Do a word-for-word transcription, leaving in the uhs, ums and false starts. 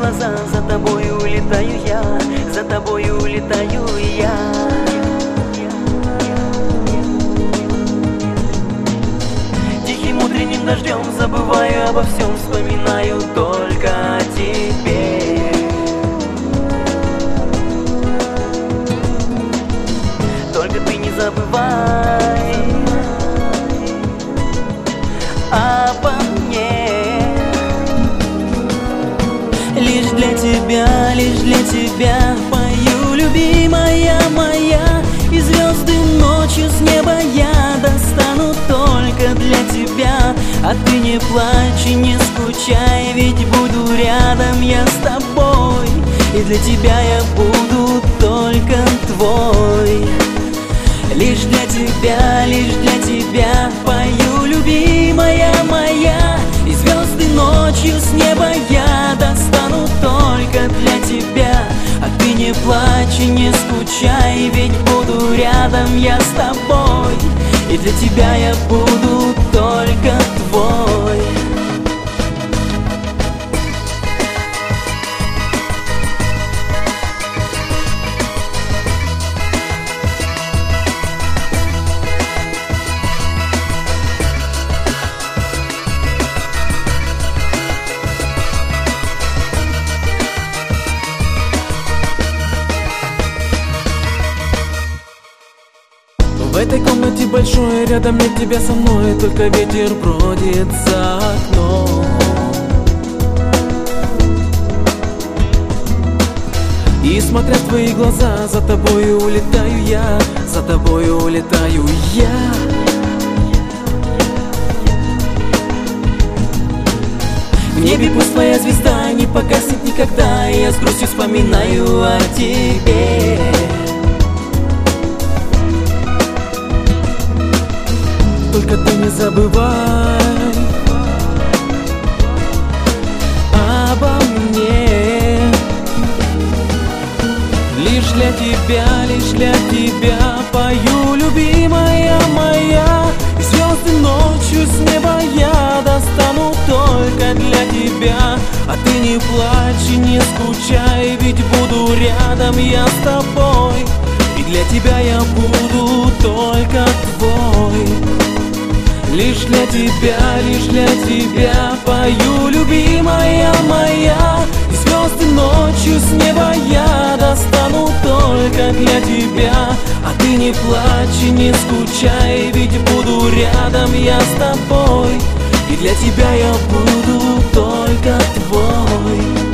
глаза, за тобой улетаю я, за тобой улетаю я. Тихим утренним дождем забываю обо всем, вспоминаю только о тебе. Только ты не забывай обо мне. Лишь для тебя, лишь для тебя пою, любимая моя. И звезды ночью с неба я достану только для тебя. А ты не плачь и не скучай, ведь буду рядом я с тобой. И для тебя я буду только твой. Лишь для тебя, лишь для тебя пою, любимая моя. И звезды ночью с неба я достану только для тебя. А ты не плачь и не скучай, ведь буду рядом я с тобой. И для тебя я буду только твой. В этой комнате большой, рядом нет тебя со мной, только ветер бродит за окном. И смотря в твои глаза, за тобою улетаю я, за тобою улетаю я. В небе пусть твоя звезда не погаснет никогда, и я с грустью вспоминаю о тебе. Только ты не забывай обо мне. Лишь для тебя, лишь для тебя пою, любимая моя. И звезды ночью с неба я достану только для тебя. А ты не плачь и не скучай, ведь буду рядом я с тобой. И для тебя я буду только твой. Лишь для тебя, лишь для тебя пою, любимая моя. И звезды ночью с неба я достану только для тебя. А ты не плачь и не скучай, ведь буду рядом я с тобой. И для тебя я буду только твой.